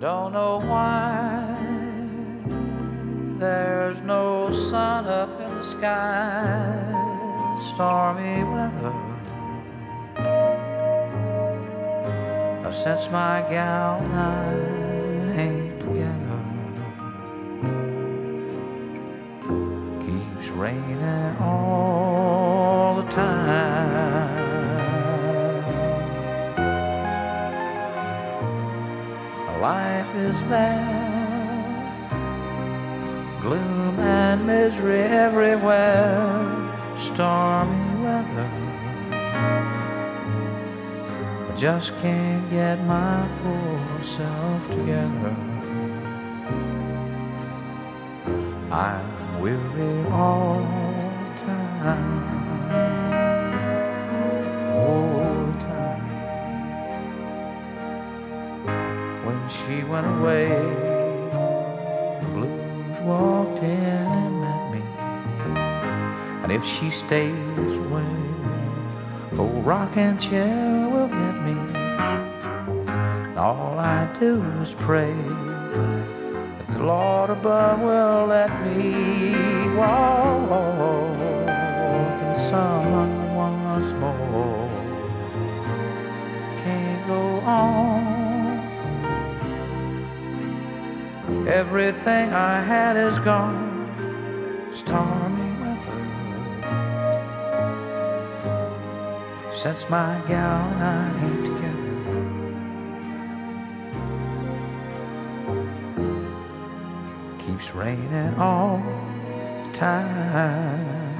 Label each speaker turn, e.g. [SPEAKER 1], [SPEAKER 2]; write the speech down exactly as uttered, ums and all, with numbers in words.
[SPEAKER 1] don't know why there's no sun up in the sky. Stormy weather since my gal and I ain't together. Keeps raining all the time. Life is bad, gloom and misery everywhere. Stormy weather, I just can't get my poor self together. I'm weary all the time, all the time. When she went away, the blues walked in and met me. And if she stays away, old rocking chair will get me. And all I do is pray that the Lord above will let me walk in the sun once more. Can't go on. Everything I had is gone. Stormy weather since my gal and I ain't together. Keeps raining all the time.